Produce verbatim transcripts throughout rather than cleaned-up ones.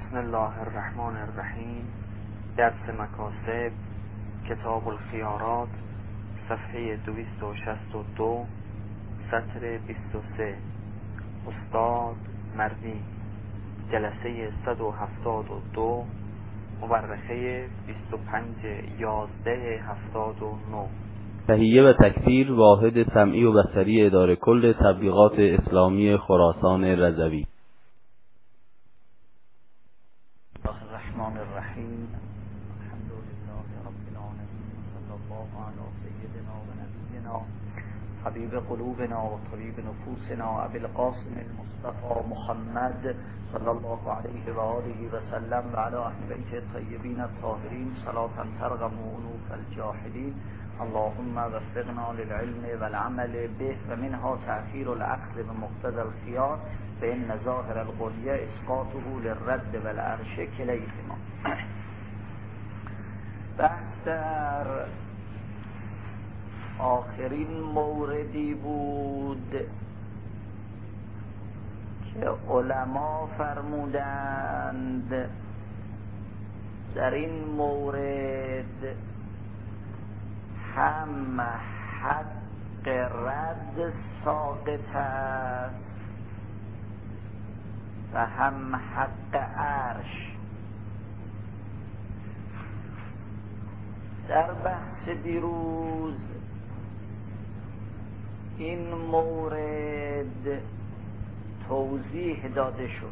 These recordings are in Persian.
بسم الله الرحمن الرحیم. درس مکاسب، کتاب الخیارات، صفحه دویست و شصت و دو، سطر بیست و سه. استاد مردی، جلسه صد و هفتاد و دو، مورخه بیست و پنج یازده هفتاد و نه. تهیه و تکثیر واحد سمعی و بصری اداره کل تبلیغات اسلامی خراسان رضوی. الله الرحمن الرحیم. الحمد لله رب العالمین. صلی الله علی سیدنا و نبینا حبیب قلوبنا و طبیب نفوسنا ابی القاسم المصطفى محمد صلی الله علیه و آله و سلم و علی اهل بیت الطیبین الطاهرین صلاة ترغم انوف الجاحدین. اللهم وفقنا للعلم والعمل به و منها تأخیر الاخذ بمقتضى الخيار فإن ظاهر الغنیه اسقاطه للرد والعرش کلیهما. بحث در آخرین موردی بود که علما فرمودند در این مورد هم حق رد ساقط است و هم حق عرش. در بحث دیروز این مورد توضیح داده شد.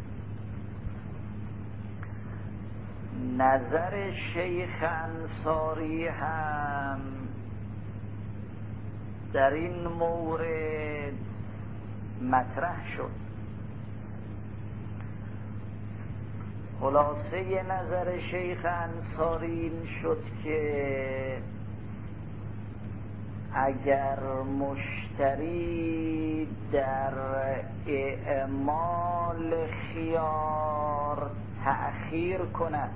نظر شیخ انصاری هم در این مورد مطرح شد. خلاصه نظر شیخ انصاری این شد که اگر مشتری در اعمال خیار تأخیر کند،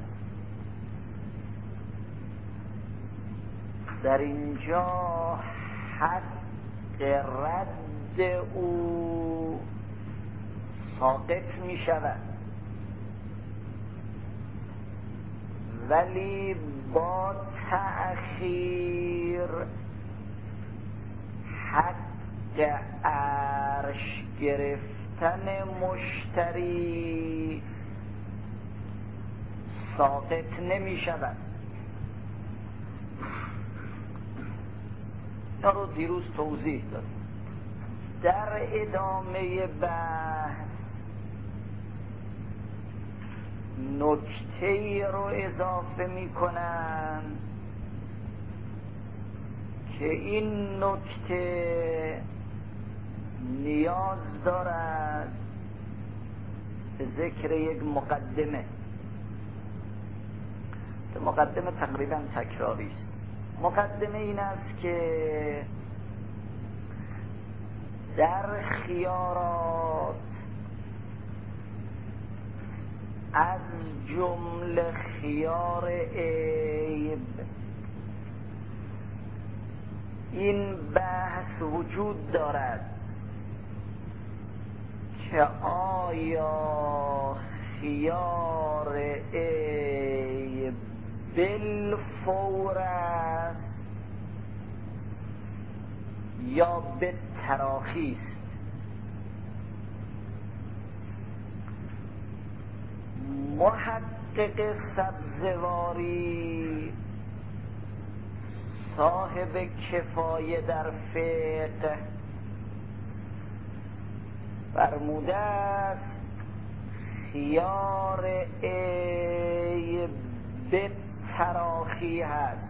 در اینجا حق رد او ساقط می شود، ولی با تأخیر حق عرش گرفتن مشتری ساقط نمی شود. این رو دیروز توضیح داد. در ادامه بحث نکته رو اضافه می کنن که این نکته نیاز دارد به ذکر یک مقدمه که مقدمه تقریبا تکراری است. مقدمه این است که در خیارات از جمله خیار عیب این بحث وجود دارد که آیا خیار عیب بالفور است یا به تراخی است. محقق سبزواری صاحب کفایه در فقه فرموده است خیار عیب به تراخی هست.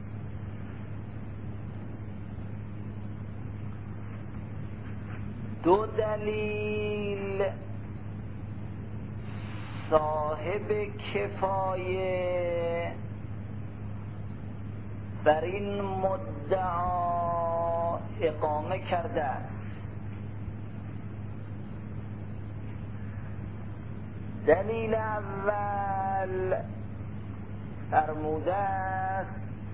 دو دلیل صاحب کفایه بر این مدعا اقامه کرده است. دلیل اول فرموده است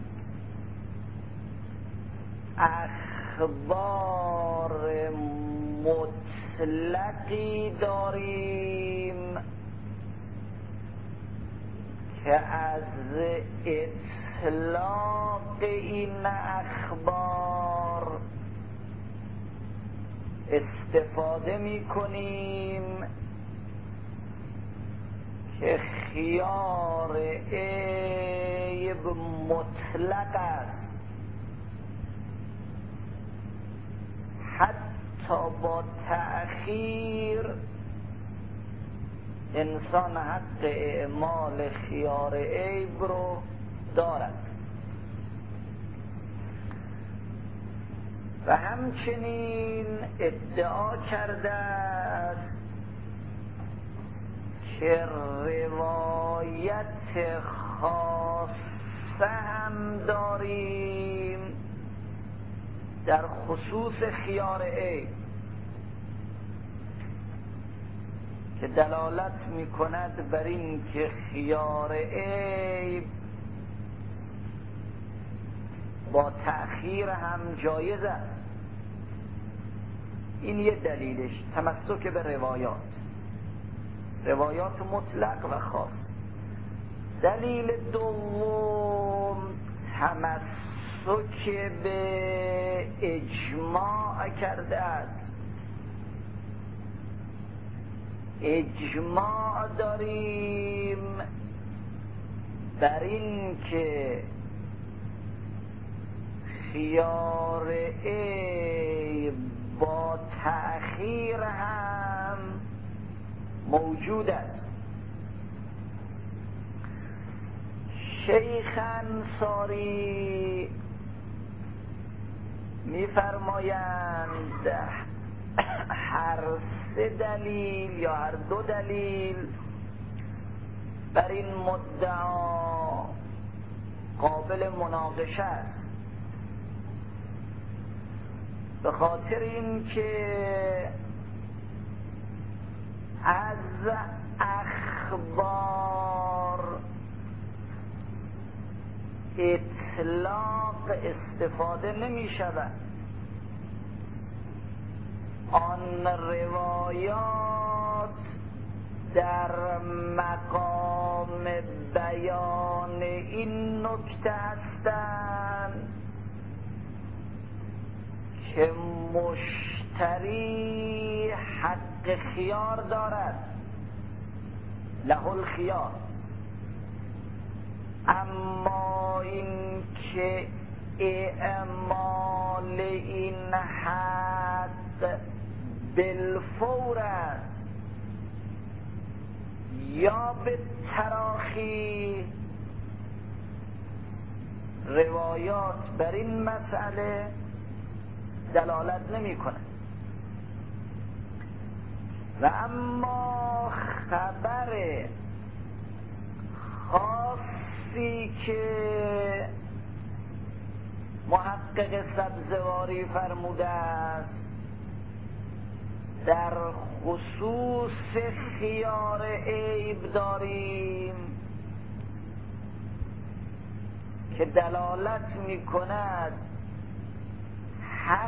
اخبار مطلقی داریم که از اطلاق این اخبار استفاده می کنیم که خیار عیب مطلق است، حتی با تأخیر انسان حق اعمال خیار عیب رو دارد. و همچنین ادعا کرده است که روایت خاصه هم داریم در خصوص خیار عیب که دلالت می کند بر این که خیار عیب با تأخیر هم جایز است. این یه دلیلش، تمسک به روایات، روایات مطلق و خاص. دلیل دوم تمسک به اجماع کرده است. اجماع داریم بر این که خیار عیب با تأخیر هم موجود است. شیخ انصاری می‌فرمایند هر سه دلیل یا هر دو دلیل بر این مدعا قابل مناقشه است، به خاطر این که از اخبار اطلاق استفاده نمی شود. آن روایات در مقام بیان این نکته هستند که مشتری حق خیار دارد، له الخیار، اما این که اعمال این حق بالفور است یا به تراخی، روایات بر این مسئله دلالت نمی کند. و اما خبر خاصی که محقق سبزواری فرموده است در خصوص خیار عیب داریم که دلالت می کند حق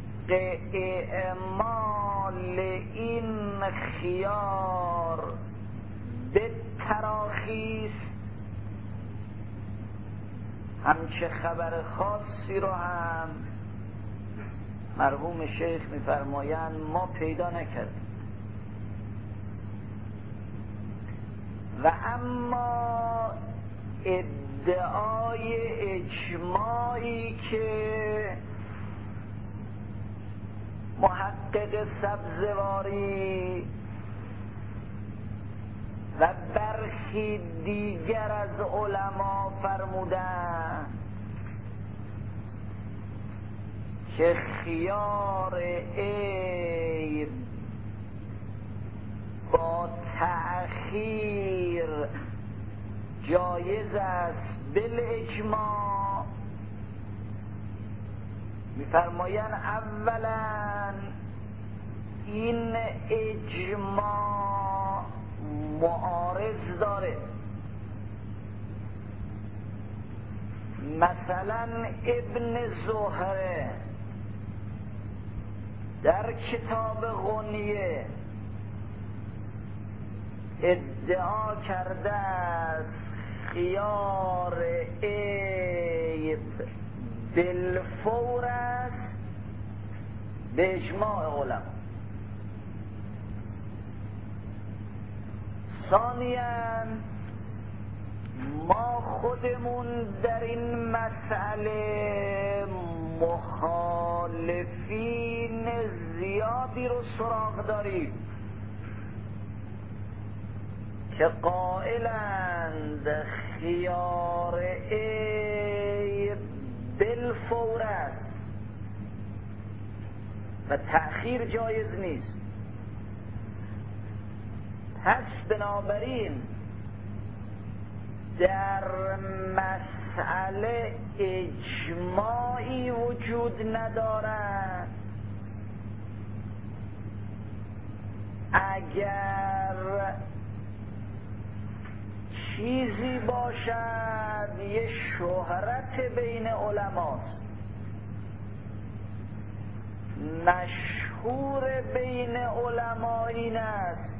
اعمال این خیار به تراخیص. همچه خبر خاصی رو هم مرحوم شیخ می‌فرمایند ما پیدا نکردیم. و اما ادعای اجماعی که محقق سبزواری و برخی دیگر از علما فرمودند که خیار عیب با تأخیر جایز است بالاجماع، می‌فرمایند اولا این اجماع معارض داره. مثلا ابن زهره در کتاب غنیه ادعا کرده است خیار عیب بالفور است به اجماع علما. ثانیاً ما خودمون در این مسئله مخالفین زیادی رو سراغ داریم که قائلند خیار عیب بالفور است و تأخیر جایز نیست. پس بنابراین در مسئله اجماعی وجود ندارد اگر چیزی باشد یه شهرت بین علماست، مشهور بین علما این است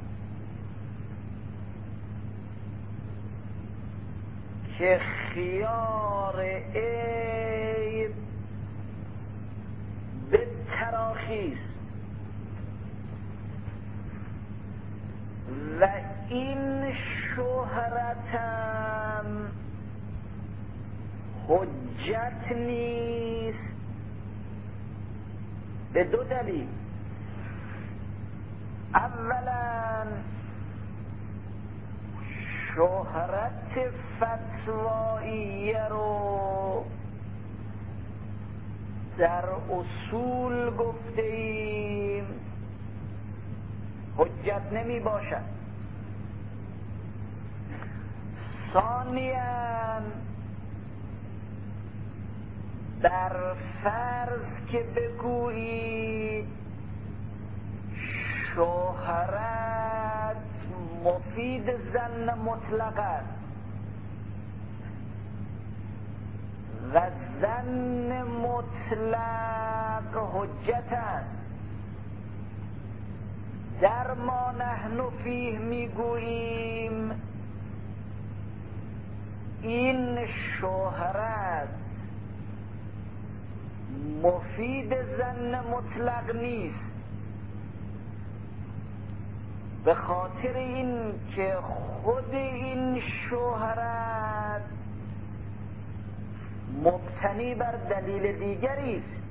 که خیار عیب به تراخی است و این شهرتم حجت نیست به دو دلیل. اولا شهرت فتواییه رو در اصول گفته ایم حجت نمی باشد. ثانیاً در فرض که بگویید شهرت مفید ظن مطلق است و ظن مطلق حجت است، در ما نحن فیه میگوییم این شهرت مفید ظن مطلق نیست، به خاطر این که خود این شهرت مبتنی بر دلیل دیگری است.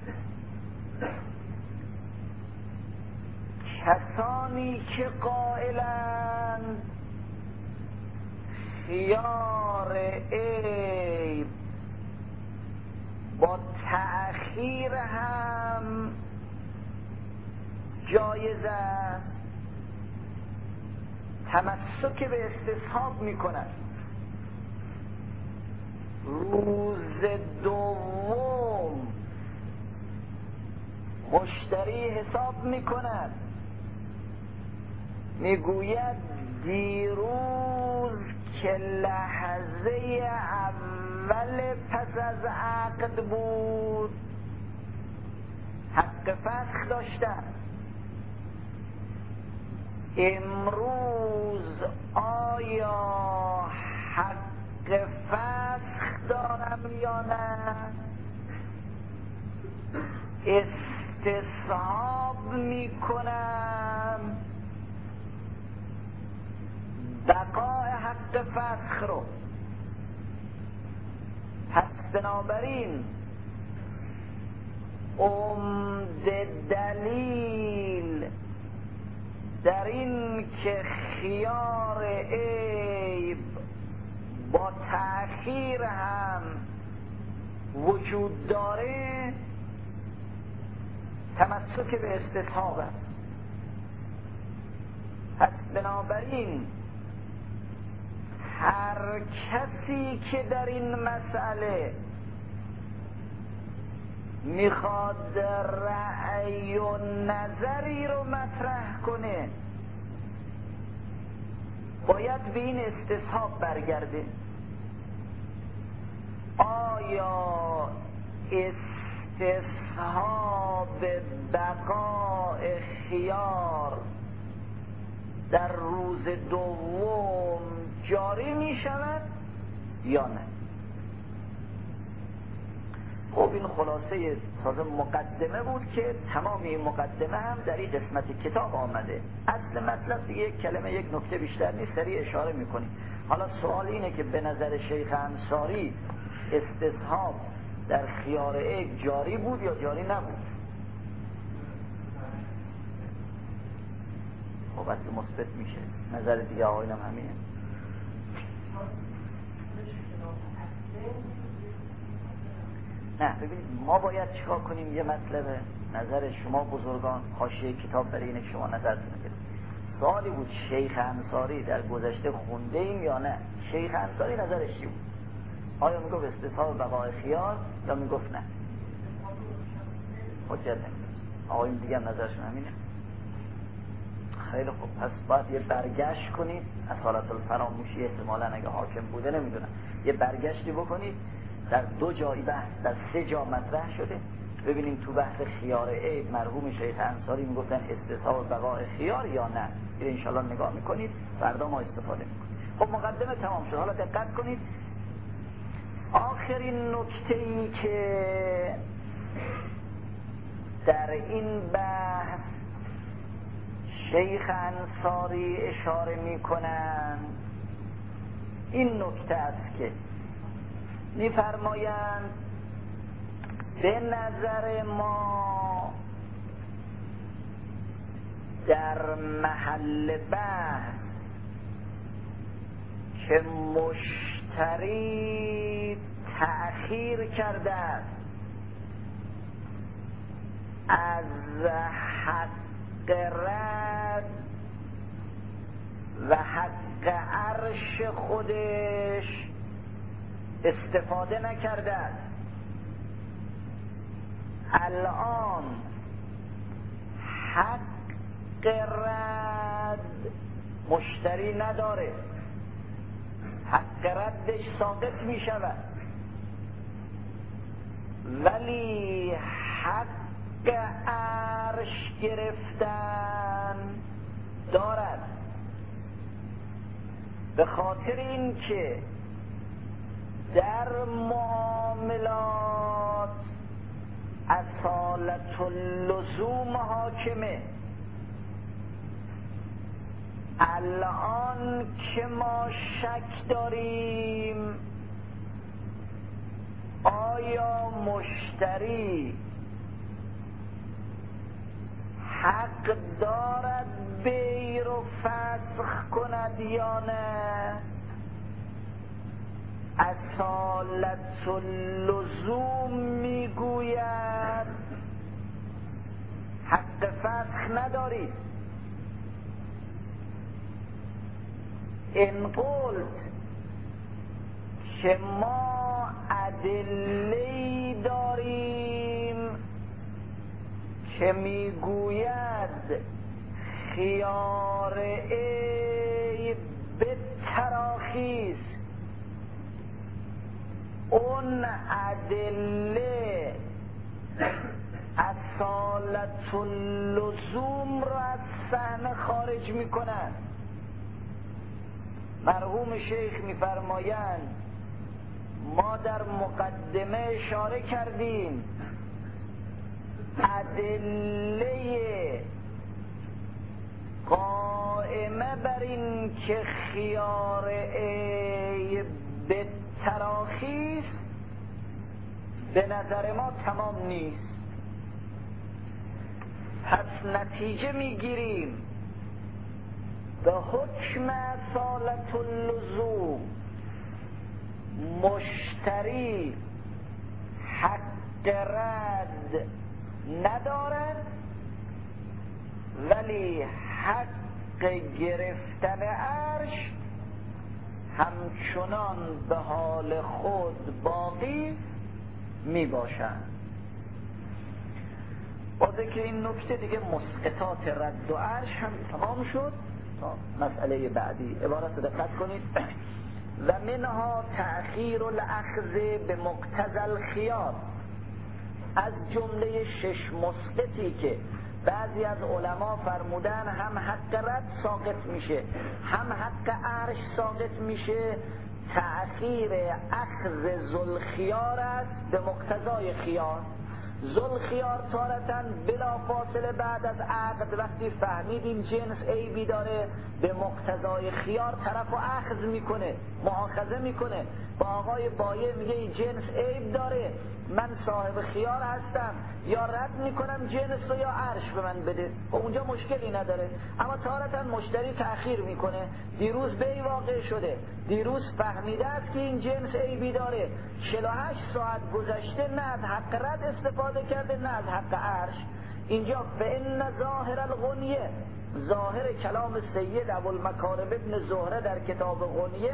کسانی که قائلند خیار عیب با تأخیر هم جایز است تمسک به استصحاب می کند. روز دوم مشتری حساب می کند، می گوید دیروز که لحظه اول پس از عقد بود حق فسخ داشتم، امروز آیا حق فسخ دارم یا نه؟ استصحاب می کنم بقای حق فسخ رو. پس بنابراین عمده دلیل در این که خیار عیب با تأخیر هم وجود داره تمسک به استصحاب است. پس بنابراین هر کسی که در این مسئله میخواد رأی و نظری رو مطرح کنه باید به این استصحاب برگرده. آیا استصحاب بقاء خیار در روز دوم جاری می شود یا نه. خب این خلاصه تازه مقدمه بود که تمام این مقدمه هم در این قسمت کتاب آمده. اصل مطلب دیگه یک کلمه یک نکته بیشتر نیست، سریع اشاره میکنیم. حالا سوال اینه که به نظر شیخ انصاری استصحاب در خیار عیب جاری بود یا جاری نبود؟ خب اصل مثبت میشه. نظر دیگه آقایون هم همینه. نه ببینید ما باید چیکار کنیم؟ یه مطلبه نظر شما بزرگان حاشیه کتاب برای اینه که شما نظرتون بدید. سوالی بود شیخ انصاری در گذشته خونده ایم یا نه؟ شیخ انصاری نظرش چی بود؟ آیا میگفت استصحاب بقای خیار یا میگفت نه؟ حجت نمیده. آقایون دیگه هم نظرشون همینه. خیلی خوب، پس باید یه برگشت کنید. اصالت الفراموشی احتمالاً اگه حاکم بوده نمیدونم، یه برگشتی بکنید. در دو جایی بحث، در سه جا مطرح شده. ببینیم تو بحث خیار عیب مرحوم شیخ انصاری میگفتن استصحاب بقای خیار یا نه. این انشالله نگاه میکنید، فردا ما استفاده میکنید. خب مقدمه تمام شد. حالا دقت کنید آخرین نکته‌ای که در این بحث شیخ انصاری اشاره میکنن این نکته است که میفرمایند به نظر ما در محل بحث که مشتری تأخیر کرده است از حق رد و حق عرش خودش استفاده نکرده است، الان حق رد مشتری نداره، حق ردش ساقط می شود، ولی حق عرش گرفتن دارد. به خاطر این که در معاملات اصالت اللزوم حاکمه. الان که ما شک داریم آیا مشتری حق دارد بیر و فسخ کند یا نه، اصالت اللزوم میگوید حق فسخ ندارید. این قلت که ما ادله‌ای داریم که میگوید خیار عیب به تراخیص، اون ادله اصالت اللزوم را از صحنه خارج میکنند. مرحوم شیخ میفرمایند ما در مقدمه اشاره کردیم ادله قائمه بر این که خیار عیب به تراخیص به نظر ما تمام نیست. پس نتیجه میگیریم به حکم اصالت اللزوم مشتری حق رد ندارد، ولی حق گرفتن عرش همچنان به حال خود باقی می باشند. با ذکر این نکته دیگه مسقطات رد و عرش هم تمام شد. مسئله بعدی عبارت دقت کنید. و منها تأخیر الاخذ به مقتضی الخیار، از جمله شش مسقطی که بعضی از علما فرمودن هم حق رد ساقط میشه هم حق عرش ساقط میشه، تأخیر اخذ ذوالخیار است به مقتضای خیار. ذوالخیار تارتاً بلا فاصله بعد از عقد وقتی فهمیدیم جنس عیبی داره به مقتضای خیار طرف و اخذ میکنه، مؤاخذه میکنه، با آقای بایع میگه این جنس عیب داره، من صاحب خیار هستم، یا رد میکنم جنس رو یا عرش به من بده، و اونجا مشکلی نداره. اما تارتاً مشتری تأخیر میکنه، دیروز بی واقع شده، دیروز فهمیده است که این جنس عیبی داره، چهل و هشت ساعت گذشته، نه از حق رد استفاده کرده نه از حق عرش. اینجا فإن ظاهر الغنیه، ظاهر کلام سید ابوالمکارم ابن زهره در کتاب غنیه،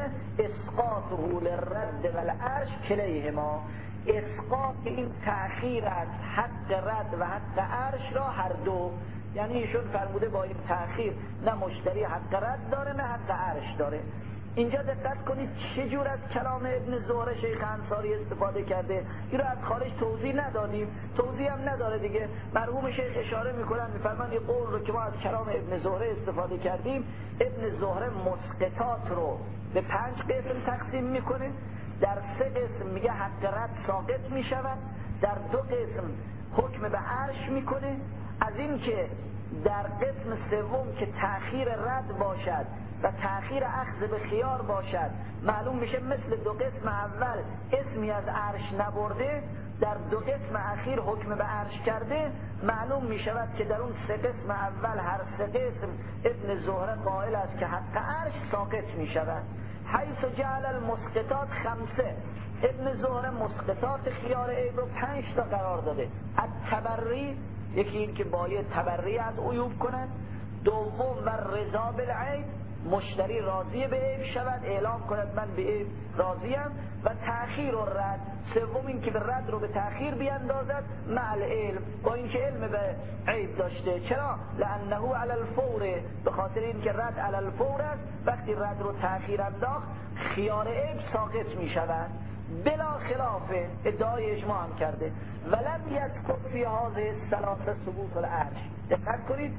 اسقاطه للرد والعرش کلیهما، اسقاط این تأخیر از حق رد و حق عرش را هر دو، یعنی ایشون فرموده با این تأخیر نه مشتری حق رد داره نه حق عرش داره. اینجا دقت کنید چه جور از کلام ابن زهره شیخ انصاری استفاده کرده. این رو از خارج توضیح ندادیم، توضیح هم نداره دیگه. مرحوم شیخ اشاره میکنن میفرمان این قول رو که ما از کلام ابن زهره استفاده کردیم، ابن زهره مسقطات رو به پنج قسم تقسیم میکنه. در سه قسم میگه حق رد ساقط میشود، در دو قسم حکم به عرش میکنه. از این که در قسم سوم که تأخیر رد باشد و تأخیر اخذ به خیار باشد، معلوم میشه مثل دو قسم اول اسمی از عرش نبرده، در دو قسم اخیر حکم به عرش کرده. معلوم میشود که در اون سه قسم اول هر سه قسم ابن زهره قائل است که حق عرش ساقط میشود. حیث جعل المسقطات خمسه، ابن زهره مسقطات خیار عیب رو پنج تا قرار داده. التبری، یکی این که باید تبری از عیوب کند، دوم و رضا بالعیب، مشتری راضی به عیب شود، اعلام کند من به عیب راضیم، و تأخیر و رد، سوم این که به رد رو به تأخیر بیاندازد مع العلم، با اینکه علم به عیب داشته. چرا؟ لانه علی الفور، به خاطر اینکه رد علی الفور است، وقتی رد رو تأخیر انداخت خیار عیب ساقط می شود. بلا خلاف ادعای اجماع هم کرده. ولم یذکر فی هذه الثلاثه ثبوت العرش. دقت کنید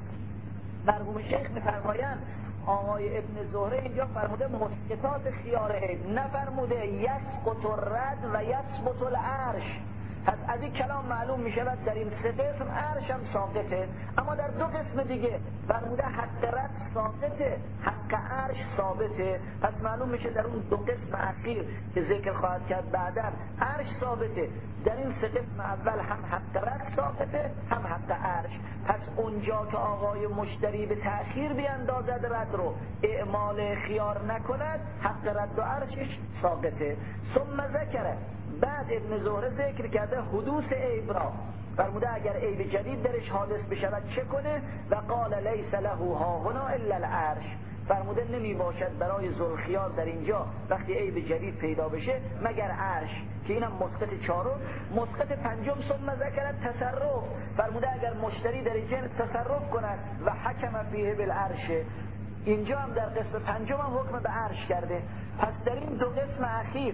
مرحوم شیخ می‌فرمایند آقای ابن زهره اینجا فرموده مسقطات خیار عیب، نفرموده یسقط الرد و یثبت العرش. پس از این کلام معلوم می شود در این سه قسم عرش هم ساقطه، اما در دو قسم دیگه فرموده حق رد ساقطه، حق عرش ثابته. پس معلوم میشه در اون دو قسم اخیر که ذکر خواهد کرد بعدا عرش ثابته، در این سه قسم اول هم حق رد ثابته هم حق عرش. پس اونجا که آقای مشتری به تأخیر بیاندازد رد رو، اعمال خیار نکند، حق رد و عرشش ساقطه. ثم ذکره، بعد ابن زهره ذکر کرده حدوث عیب را، فرموده اگر عیب جدید درش حادث بشود چه کنه؟ و قال لیس له هاهنا الا العرش، فرموده نمی باشد برای ذوالخیار در اینجا وقتی عیب جدید پیدا بشه مگر عرش، که اینم مسقط چهارم. مسقط پنجم ثم ذکر تصرف، فرموده اگر مشتری در جنس تصرف کند و حکم فیه بالعرش، اینجا هم در قسم پنجم هم حکم به عرش کرده. پس در این دو قسم اخیر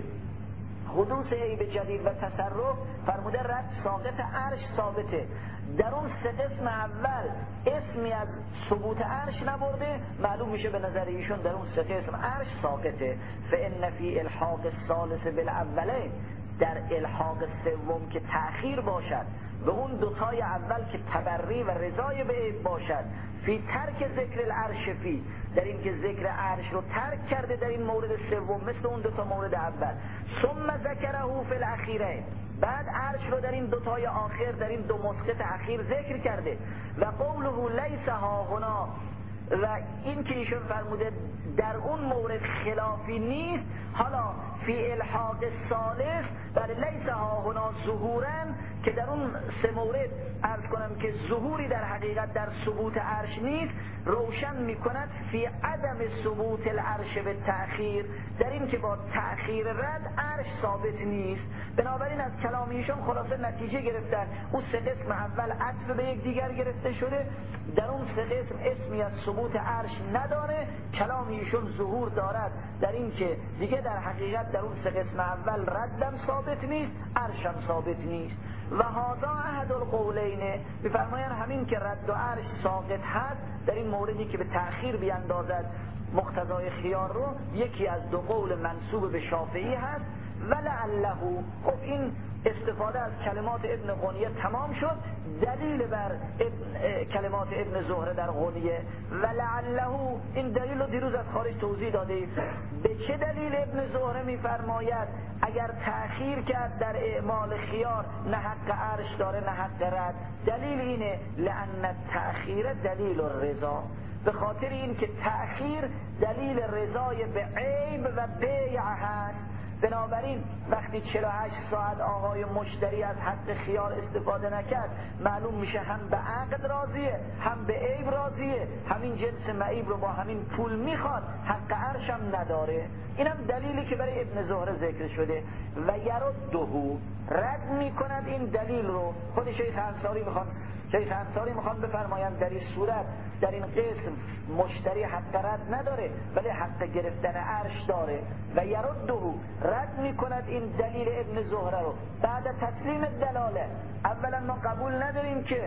حدوث عیب جدید و تصرف فرموده رد ساقط عرش ثابته. در اون سه قسم اول اسمی از ثبوت عرش نبرده، معلوم میشه به نظر ایشون در اون سه قسم عرش ساقطه. فإن فی الحاق الثالث بالاولین، در الحاق سوم که تأخیر باشد به اون دوتای اول که تبری و رضای به عیب باشد، فی ترک ذکر العرش فی، در این که ذکر عرش رو ترک کرده در این مورد سوم مثل اون دوتا مورد اول. ثم ذکره فی الاخیرین، بعد عرش رو در این دوتای آخر در این دو مسقط اخیر ذکر کرده. و قوله لیس ها هنا، و این که ایشون فرموده در اون مورد خلافی نیست. حالا فی الحاق الثالث بر لیس ها هنا ظهورن، که در اون سه مورد عرض کنم که ظهوری در حقیقت در ثبوت عرش نیست، روشن میکند فی عدم ثبوت العرش به تأخیر، در این که با تأخیر رد عرش ثابت نیست. بنابراین از کلام ایشون خلاصه نتیجه گرفتن اون سه قسم اول عطف به یک دیگر گرفته شده، در اون سه قسم اسمی از ثبوت عرش نداره، کلام ایشون ظهور دارد در این که دیگه در حقیقت در اون سه قسم اول ردم ثابت نیست، عرشم ثابت نیست. و هذا احد القولین، میفرمایند همین که رد و عرش ساقط هست در این موردی که به تأخیر بیاندازد مقتضای خیار رو یکی از دو قول منسوب به شافعی هست. ولعله، خب این استفاده از کلمات ابن غنیه تمام شد، دلیل بر ابن کلمات ابن زهره در غنیه. ولعله این دلیل رو دیروز از خارج توضیح داده ایم. به چه دلیل ابن زهره میفرماید اگر تأخیر کرد در اعمال خیار نه حق عرش داره نه حق رد؟ دلیل اینه لأن تأخیر دلیل الرضا، به خاطر این که تأخیر دلیل رضای به عیب و بیع هست. بنابراین وقتی چهل و هشت ساعت آقای مشتری از حق خیار استفاده نکرد، معلوم میشه هم به عقد راضیه هم به عیب راضیه، همین جنس معیب رو با همین پول میخواد، حق عرش هم نداره. اینم دلیلی که برای ابن زهره ذکر شده. و یردهو، رد میکند این دلیل رو. خود شیخ انصاری میخوان شیخ انصاری میخوان بفرمایند در این صورت در این قسم مشتری حق رد نداره ولی حق گرفتن عرش داره. و یردهو، رد میکند این دلیل ابن زهره رو بعد تسلیم دلاله. اولا ما قبول نداریم که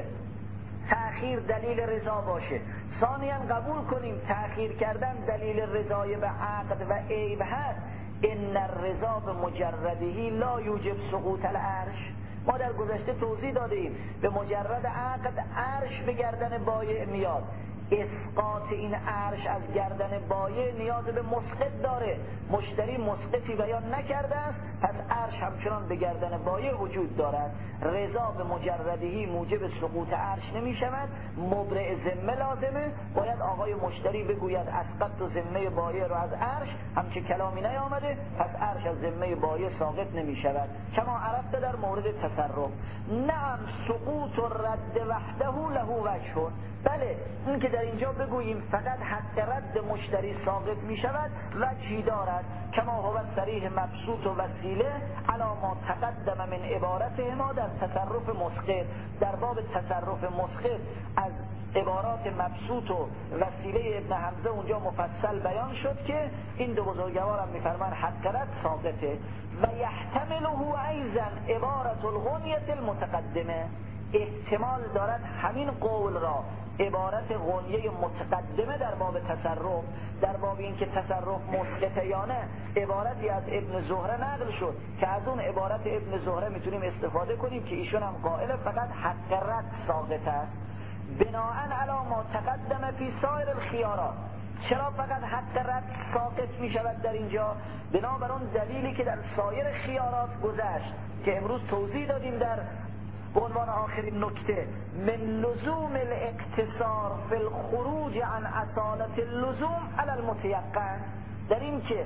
تأخیر دلیل رضا باشه، ثانیا قبول کنیم تأخیر کردن دلیل رضای به عقد و عیب هست. ان الرضا به مجردهی لا یوجب سقوط العرش. ما در گذشته توضیح دادیم به مجرد عقد عرش به گردن بایع میاد، اسقاط این عرش از گردن بایع نیاز به مسقط داره. مشتری مسقطی بیان نکرده است، پس عرش همچنان به گردن بایع وجود دارد. رضا به مجردهی موجب سقوط عرش نمی شود، مبرئ ذمه لازمه. باید آقای مشتری بگوید اسقط و ذمه بایع رو از عرش، همچه کلامی نیامده، پس عرش از ذمه بایع ساقط نمی شود. کما عرفت در مورد تصرف. نعم سقوط و رد وحده له وجه. بله، این که در اینجا بگوییم فقط حق رد مشتری ساقط می شود وجهی دارد. کما هو صریح مبسوط و وسیله علی ما تقدم من عبارته ما در تصرف مسقط. در باب تصرف مسقط از عبارات مبسوط و وسیله ابن حمزه اونجا مفصل بیان شد که این دو بزرگوار هم میفرمان حق رد ساقطه. و یحتمله ایضا عبارت الغنیه المتقدمه، احتمال دارد همین قول را عبارت غنیه متقدمه در باب تصرف، در باب این که تصرف مسقطه یا نه، عبارتی از ابن زهره نقل شد که از اون عبارت ابن زهره میتونیم استفاده کنیم که ایشون هم قائل فقط حق رد ساقط است. بناءً علی ما تقدم فی سایر الخیارات. چرا فقط حق رد ساقط می شود در اینجا؟ بنابر اون دلیلی که در سایر خیارات گذشت که امروز توضیح دادیم در عنوان آخرین نکته. من لزوم الاقتصار فی الخروج عن اصالت اللزوم علی المتیقن، در این که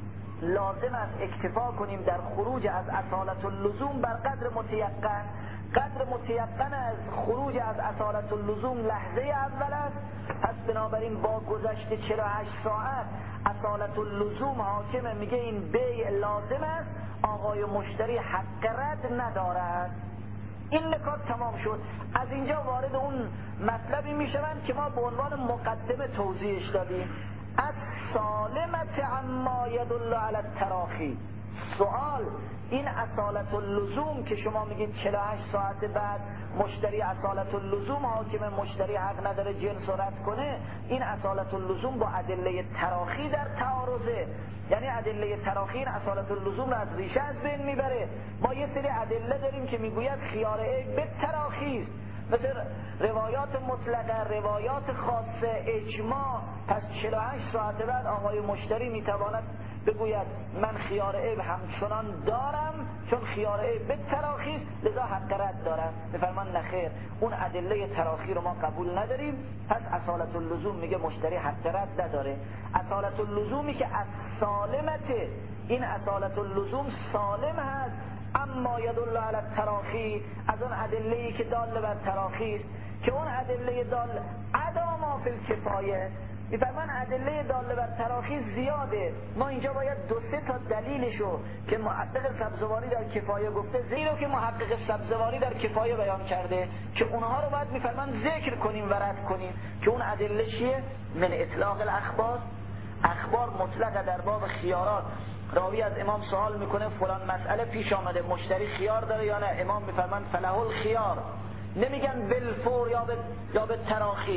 لازم است اکتفا کنیم در خروج از اصالت اللزوم بر قدر متیقن. قدر متیقن از خروج از اصالت اللزوم لحظه اول است، پس بنابراین با گذشت چهل و هشت ساعت اصالت اللزوم حاکمه، میگه این بیع لازم است، آقای مشتری حق رد ندارد. این نکات تمام شد. از اینجا وارد اون مطلبی میشوند که ما به عنوان مقدمه توضیحش دادیم. از سالمت عما یدل علی التراخی. سوال، این اصالت اللزوم که شما میگید چهل و هشت ساعت بعد مشتری اصالت اللزوم حاکم، مشتری حق نداره جنس رد کنه، این اصالت اللزوم با ادله تراخی در تعارضه. یعنی ادله تراخی این اصالت اللزوم رو از ریشه از بین میبره. ما یه سری ادله داریم که میگوید خیار عیب به تراخی است، مثل روایات مطلقه، روایات خاصه، اجماع. پس چهل و هشت ساعت بعد آقای مشتری میتواند بگوید من خیار عیب همچنان دارم چون خیار عیب به تراخی است لذا حق رد دارم. بفرمان نخیر، اون ادله تراخی رو ما قبول نداریم، پس اصالت اللزوم میگه مشتری حق رد نداره. اصالت اللزومی که از سالمته، این اصالت اللزوم سالم هست، اما یدل علی التراخی، از اون ادله‌ای که دال بر تراخی است که اون ادله دال عدا ما فی الکفایه. میفرمان ادله دال بر تراخی زیاده، ما اینجا باید دو سه تا دلیلشو که محقق سبزواری در کفایه گفته، زیرا که محقق سبزواری در کفایه بیان کرده که اونها رو باید میفرمان ذکر کنیم و رد کنیم که اون ادله چیه؟ من اطلاق الاخبار. اخبار مطلقه در باب خیارات. راوی از امام سوال میکنه فلان مسئله پیش آمده، مشتری خیار داره یا نه؟ امام میفرمان فله الخیار. نمیگن بالفور یا به یا به تراخی،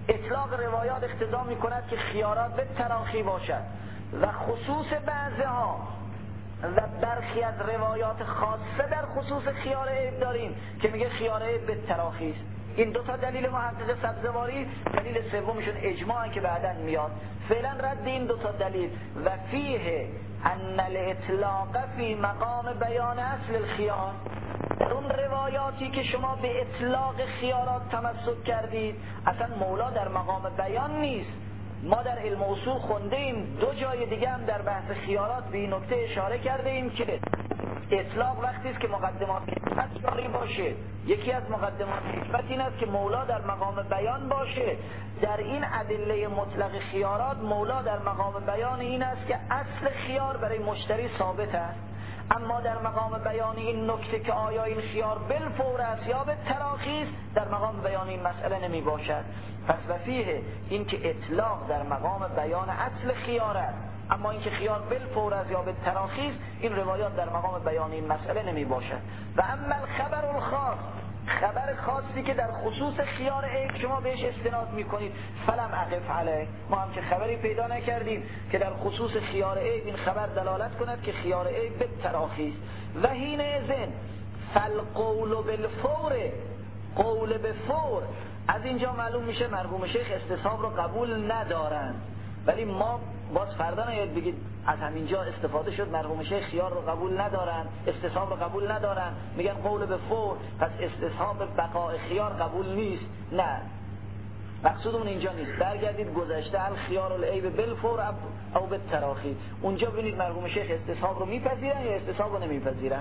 اطلاق روایات اقتضا می کند که خیارات به تراخی باشد و خصوص بعضها و برخی از روایات خاصه در خصوص خیار عیب داریم که میگه خیار عیب به تراخی است. این دو تا دلیل محقق سبزواری، دلیل سومشون اجماعی که بعداً میاد. فعلا رد این دو تا دلیل و فیه ان الاطلاق فی مقام بیان اصل الخیار. در اون روایاتی که شما به اطلاق خیارات تمسک کردید اصلا مولا در مقام بیان نیست. ما در علم اصول خونده ایم، دو جای دیگه هم در بحث خیارات به این نکته اشاره کرده ایم که اطلاق وقتی است که مقدمات حکمت جاری باشه. یکی از مقدمات حکمت این است که مولا در مقام بیان باشه. در این ادله مطلق خیارات مولا در مقام بیان این است که اصل خیار برای مشتری ثابت است، اما در مقام بیان این نکته که آیا این خیار بالفور است یا به تراخی است در مقام بیان این مسئله نمی باشد. پس وفیه این که اطلاق در مقام بیان اصل خیار است، اما این که خیار بالفور است یا به تراخی است این روایات در مقام بیان این مسئله نمی باشد. و اما الخبر الخاص، خبر خاصی که در خصوص خیار عیب شما بهش استناد میکنید، فلم اقف علیه، ما هم که خبری پیدا نکردیم که در خصوص خیار عیب این خبر دلالت کند که خیار عیب به تراخی است. و حین اذن فالقول بالفور، قول به فور، از اینجا معلوم میشه مرحوم شیخ استصحاب رو قبول ندارن، ولی ما باز فردا نیاد بگید از همینجا استفاده شد مرحوم شیخ خیار رو قبول ندارن، استصحاب رو قبول ندارن، میگن قول به فور پس استصحاب بقاء خیار قبول نیست. نه، مقصودمون اینجا نیست. برگردید گذشته الخیار العیب بالفور او بالتراخی، اونجا ببینید مرحوم شیخ استصحاب رو میپذیرن یا استصحاب رو نمیپذیرن.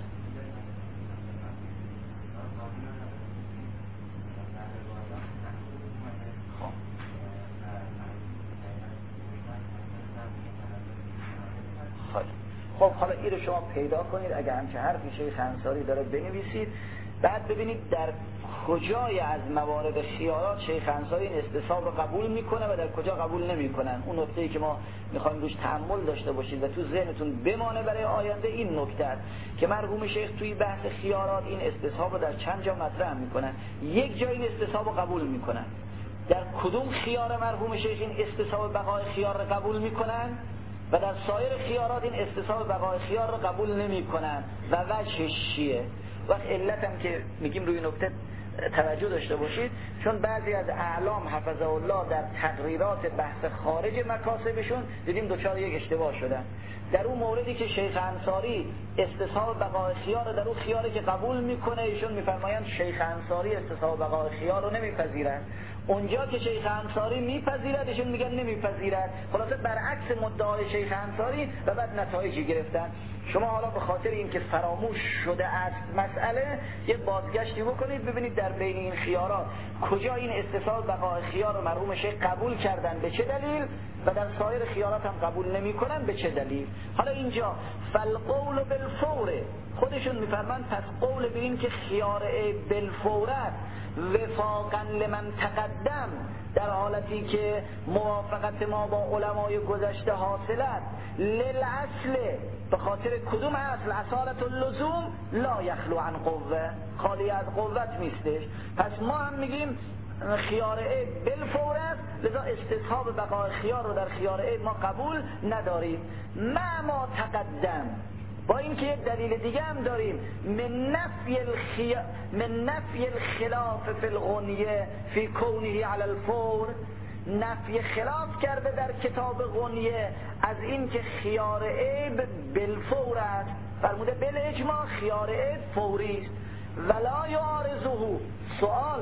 خب حالا این رو شما پیدا کنید، اگر همچه حرفی شیخ انصاری داره بنویسید، بعد ببینید در کجای از موارد خیارات شیخ انصاری این استصحاب رو قبول میکنه و در کجا قبول نمیکنن. اون نکته‌ای که ما میخوایم روش تأمل داشته باشید و تو ذهنتون بمانه برای آینده این نکته است که مرحوم شیخ توی بحث خیارات این استصحاب رو در چند جا مطرح میکنن. یک جای این استصحاب رو قبول میکنن. در کدوم خیار مرحوم شیخ این استصحاب بقای خیار رو قبول میکنن و در سایر خیارات این استصحاب بقای خیار رو قبول نمی کنن و وجهش چیه؟ وقت علت هم که میگیم روی نکته توجه داشته باشید، چون بعضی از اعلام حفظه الله در تقریرات بحث خارج مکاسبشون دیدیم دوچار یک اشتباه شدن. در اون موردی که شیخ انصاری استصحاب بقای خیار در اون خیاری که قبول میکنه ایشون میفرمایند شیخ انصاری استصحاب بقای خیار رو نمیپذیرن، اونجا که شیخ انصاری میپذیرد ایشون میگن نمیپذیرد. خلاصه برعکس مدعای شیخ انصاری و بعد نتایجی گرفتن. شما حالا به خاطر اینکه فراموش شده است مسئله یه بازگشتی بکنید ببینید در بین این خیارات کجا این استصحاب بقای خیار رو مرحوم شیخ قبول کردن به چه دلیل و در سایر خیارات هم قبول نمیکنن به چه دلیل. حالا اینجا فالقول بالفور خودشون میفرمایند پس قول به این که خیار بالفورت وفاقا لمن تقدم، در حالتی که موافقت ما با علمای گذشته حاصلت، للأصل به خاطر کدوم اصل؟ اصالت اللزوم لا یخلو عن قوه، خالی از قوت نیستش. پس ما هم میگیم خیار عیب بالفور است، لذا استصحاب بقای خیار رو در خیار عیب ما قبول نداریم. ما ما تقدم، با اینکه یک دلیل دیگه هم داریم، من نفی الخی... من نفی الخلاف فی الغنیه فی کونه علی الفور، نفی خلاف کرده در کتاب غنیه از این که خیار عیب بالفور است، فرموده بالاجماع خیار عیب فوری است. ولا یعارضه، سوال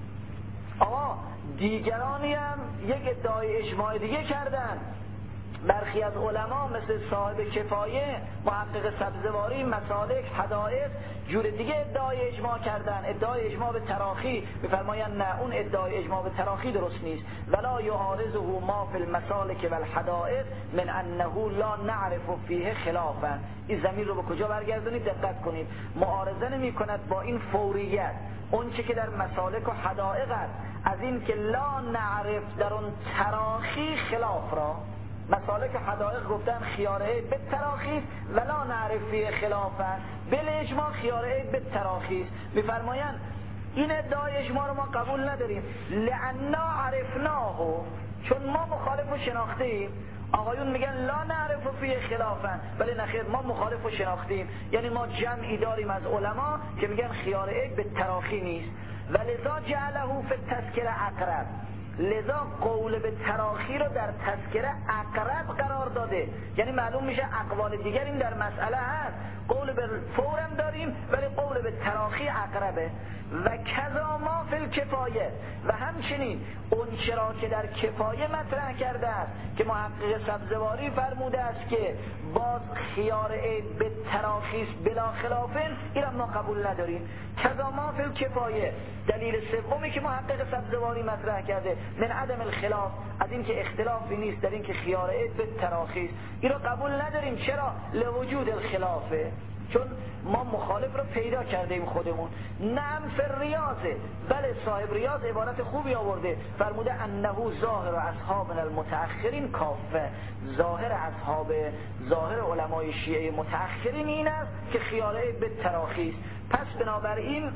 آقا دیگرانی هم یک ادعای اجماع دیگه کردن، برخی از علما مثل صاحب کفایه، محقق سبزواری، مسالک، حدائق جور دیگه ادعای اجماع کردن، ادعای اجماع به تراخی. میفرمایند نه، اون ادعای اجماع به تراخی درست نیست. ولا یعارضه ما فی المسالک و الحدائق من انه لا نعرف فیه خلافا. این ضمیر رو به کجا برگردونید؟ دقت کنید. معارضه نمی کند با این فوریت اون چه که در مسالک و حدائق است، از این که لا نعرف در اون تراخی خلاف را. مسالک حدائق گفتن خیار عیب به تراخی ولا نعرف فیه خلافا، بالاجماع خیار عیب به تراخی. میفرمایند این ادعای اجماع رو ما قبول نداریم. لعنا عرفناه، چون ما مخالف و شناخته ایم. آقایون میگن لا نعرف فی خلافا، ولی نخیر ما مخالف و شناختیم. یعنی ما جمعی داریم از علما که میگن خیار عیب به تراخی نیست. ولذا جعله فی التذکره اقرب، لذا قول به تراخی رو در تذکره اقرب قرار داده. یعنی معلوم میشه اقوال دیگر این در مسئله هست. قول به فورم داریم ولی قول به تراخی اقربه. و کذا ما فی الکفایه، و همچنین اون چرا که در کفایه مطرح کرده است که محقق سبزواری فرموده است که باز خیار عیب به تراخی است بلا خلافن، این ما قبول نداریم. کذا ما فی الکفایه، دلیل سومی که محقق سبزواری مطرح کرده من عدم الخلاف، از این که اختلافی نیست در این که خیار عیب به تراخی است، این رو قبول نداریم. چرا؟ لوجود الخلافه، چون ما مخالف رو پیدا کردیم خودمون. نعم فی ریاضه، بله صاحب ریاض عبارت خوبی آورده، فرموده انه ظاهر اصحاب المتأخرین کافه، ظاهر اصحاب ظاهر علمای شیعه متأخرین این است که خیار عیب به تراخی است. پس بنابراین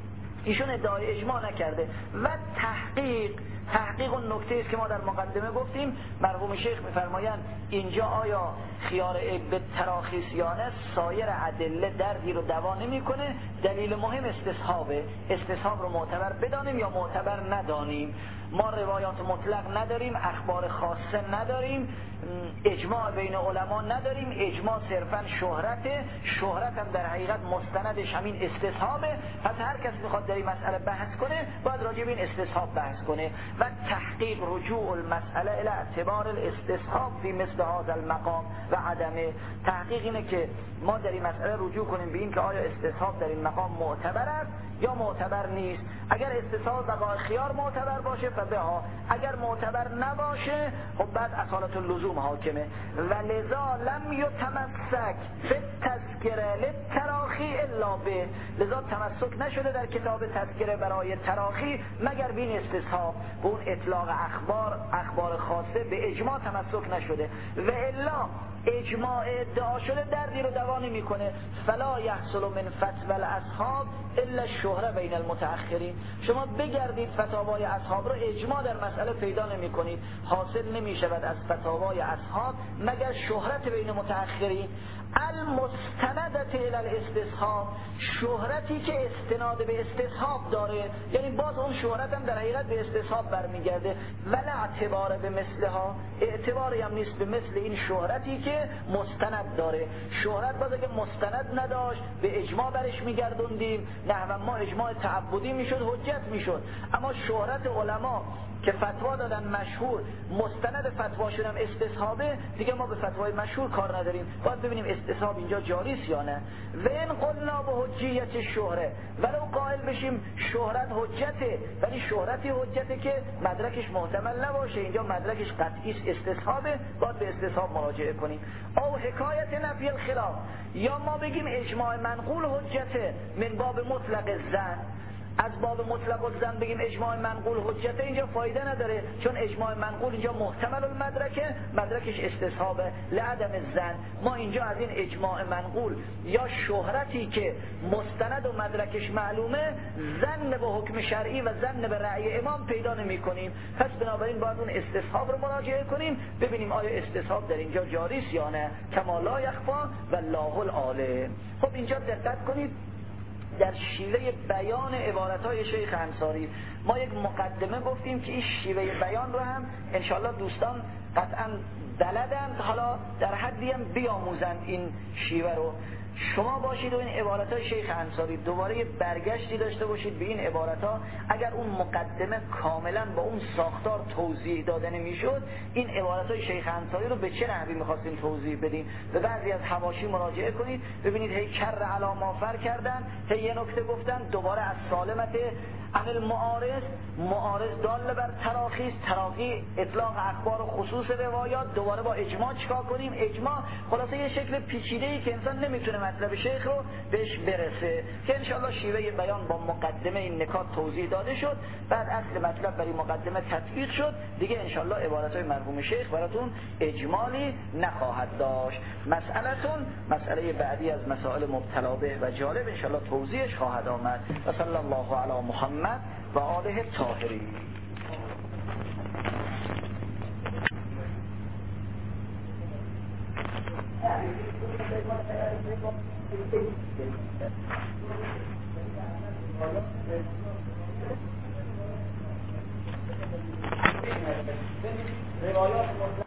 ایشون ادعای اجماع نکرده. و تحقیق تحقیق اون نکته است که ما در مقدمه گفتیم. مرحوم شیخ میفرمایند اینجا آیا خیار عیب به تراخی است یا نه، سایر ادله دردی رو دوا نمیکنه. دلیل مهم استصحابه. استصحاب رو معتبر بدانیم یا معتبر ندانیم. ما روایات مطلق نداریم، اخبار خاصه نداریم، اجماع بین علما نداریم. اجماع صرفا شهرته، شهرت هم در حقیقت مستندش همین استصحابه. پس هر کس میخواد در این مسئله بحث کنه باید راجع به این استصحاب بحث کنه. و تحقیق رجوع المسئله الى اعتبار الاستصحاب فی مثل هذا المقام و عدمه. تحقیق اینه که ما در این مسئله رجوع کنیم به این که آیا استصحاب در این مقام معتبر است یا معتبر نیست. اگر استصحاب بقای خیار معتبر باشه فبها، اگر معتبر نباشه خب بعد اصالت اللزوم حاکمه. و لذا لم یتمسک فی التذکره للتراخی الا به، لذا تمسک نشده در کتاب تذکره برای تراخی مگر بین استصحاب، به اون اطلاق اخبار اخبار خاصه به اجماع تمسک نشده. و الا اجماع ادعا شده دردی رو دوا نمیکنه. فلا یحصل من فتوى الاصحاب الا الشهره بین المتأخرین. شما بگردید فتاوای اصحاب رو اجماع در مسئله پیدا نمیکنید. حاصل نمیشود از فتاوای اصحاب مگر شهرت بین متأخرین. المستندت الى الاستصحاب، شهرتی که استناد به استصحاب داره، یعنی باز اون شهرت هم در حقیقت به استصحاب برمیگرده. ولا اعتبار به مثلها، اعتباری هم نیست به مثل این شهرتی که مستند داره. شهرت باز اگه مستند نداشت به اجماع برش میگردوندیم، نه ما اجماع تعبدی میشد، حجت میشد. اما شهرت علما که فتوا دادن مشهور، مستند فتواشون هم استصحابه، دیگه ما به فتوای مشهور کار نداریم. باید ببینیم استصحاب اینجا جاری است یا نه. و این قلنا به حجیت شهره، ولو قائل بشیم شهرت حجته، ولی شهرتی حجته که مدرکش محتمل نباشه، اینجا مدرکش قطعی است استصحابه، باید به استصحاب مراجعه کنیم. او حکایت نفی الخلاف، یا ما بگیم اجماع منقول حجته من باب مطلق زن، از باب مطلق الزن بگیم اجماع منقول حجته، اینجا فایده نداره، چون اجماع منقول اینجا محتمل المدرکه، مدرکش استصحابه لعدم الزن. ما اینجا از این اجماع منقول یا شهرتی که مستند و مدرکش معلومه ظن به حکم شرعی و ظن به رأی امام پیدا نمی کنیم. پس بنابراین باید اون استصحاب رو مراجعه کنیم ببینیم آیا استصحاب در اینجا جاری است یا نه. کما لا یخفا والله العالم. خب اینجا دقت کنید در شیوه بیان عبارتهای شیخ انصاری ما یک مقدمه گفتیم که این شیوه بیان رو هم انشاءالله دوستان قطعا بلدند، حالا در حدی هم بیاموزند این شیوه رو. شما باشید و این عبارتهای شیخ انصاری دوباره برگشتی داشته باشید به این عبارتها. اگر اون مقدمه کاملا با اون ساختار توضیح داده نمیشد، این عبارتهای شیخ انصاری رو به چه نحوی میخواستیم توضیح بدیم. به بعضی از حواشی مراجعه کنید ببینید هی کر علی ما فر کردن، هی یه نکته گفتن، دوباره از سالمت عن المعارض، معارض دال بر تراخی، تراخی اطلاق اخبار و خصوص روایات، دوباره دوباره با اجماع چیکار کنیم. اجماع خلاصه یه شکل پیچیده‌ای که انسان نمیتونه مطلب شیخ رو بهش برسه که انشالله شیوه بیان با مقدمه این نکات توضیح داده شد. بعد اصل مطلب برای مقدمه تطبیق شد دیگه، انشالله عبارت‌های مرحوم شیخ براتون اجمالی نخواهد داشت. مسئله‌تون مسئله بعدی از مسائل مبتلا به و جالب انشالله توضیحش خواهد آمد. و صلی الله علی محمد و آله الطاهرین. روایات